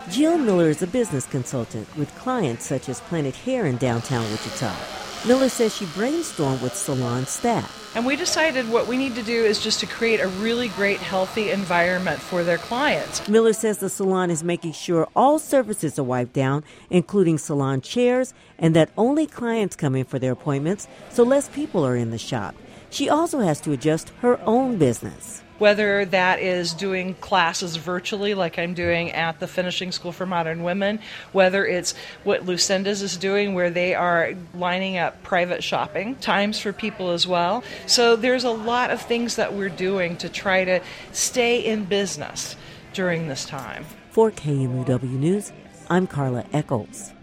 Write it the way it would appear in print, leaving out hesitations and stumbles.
Jill Miller is a business consultant with clients such as Planet Hair in downtown Wichita. Miller says she brainstormed with salon staff. And we decided what we need to do is just to create a really great, healthy environment for their clients. Miller says the salon is making sure all surfaces are wiped down, including salon chairs, and that only clients come in for their appointments, so less people are in the shop. She also has to adjust her own business. Whether that is doing classes virtually like I'm doing at the Finishing School for Modern Women, whether it's what Lucinda's is doing where they are lining up private shopping times for people as well. So there's a lot of things that we're doing to try to stay in business during this time. For KMUW News, I'm Carla Echols.